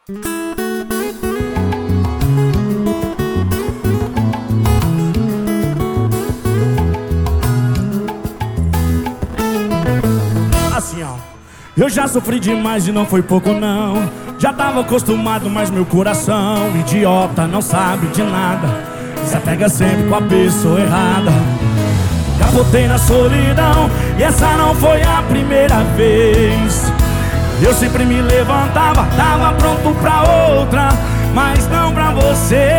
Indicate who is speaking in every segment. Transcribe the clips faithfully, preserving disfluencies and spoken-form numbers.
Speaker 1: Assim, ó. Eu já sofri demais e não foi pouco não. Já tava acostumado, mas meu coração idiota, não sabe de nada. Se apega sempre com a pessoa errada. Capotei na solidão e essa não foi a primeira vez. Eu sempre me levantava, tava pronto pra outra, mas não pra você.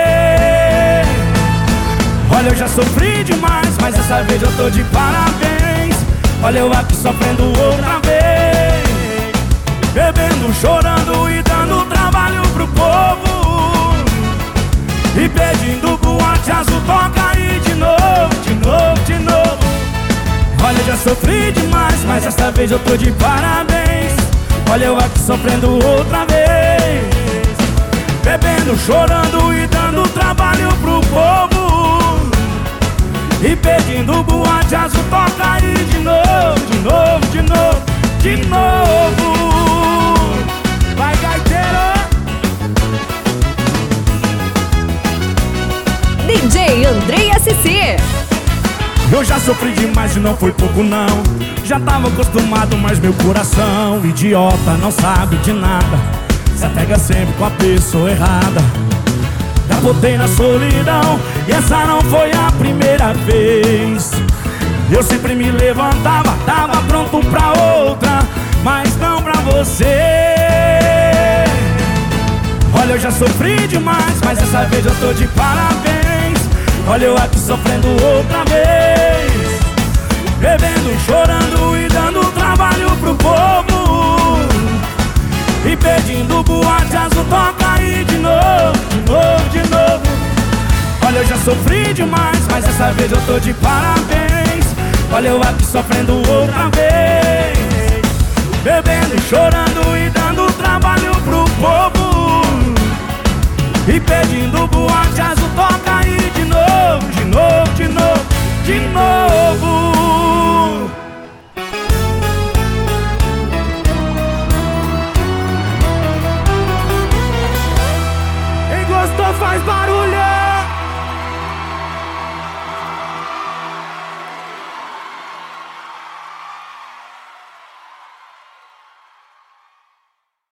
Speaker 1: Olha, eu já sofri demais, mas dessa vez eu tô de parabéns. Olha eu aqui sofrendo outra vez, bebendo, chorando e dando trabalho pro povo, e pedindo boate azul, toca aí de novo, de novo, de novo. Olha, eu já sofri demais, mas dessa vez eu tô de parabéns. Olha eu aqui sofrendo outra vez, bebendo, chorando e dando trabalho pro povo, e pedindo boate azul, toca aí de novo, de novo, de novo, de novo. Vai, gaiteiro!
Speaker 2: D J Andrei S C.
Speaker 1: Eu já sofri demais e não foi pouco não. Já tava acostumado, mas meu coração idiota, não sabe de nada. Se apega sempre com a pessoa errada. Capotei na solidão e essa não foi a primeira vez. Eu sempre me levantava, tava pronto pra outra, mas não pra você. Olha, eu já sofri demais, mas dessa vez eu tô de parabéns. Olha eu aqui sofrendo outra vez, bebendo, chorando e dando trabalho pro povo, e pedindo boate azul, toca aí de novo, de novo, de novo. Olha, eu já sofri demais, mas dessa vez eu tô de parabéns. Olha eu aqui sofrendo outra vez, bebendo, chorando e dando trabalho pro povo, e pedindo boate azul, toca aí de novo, de novo, de novo, de novo.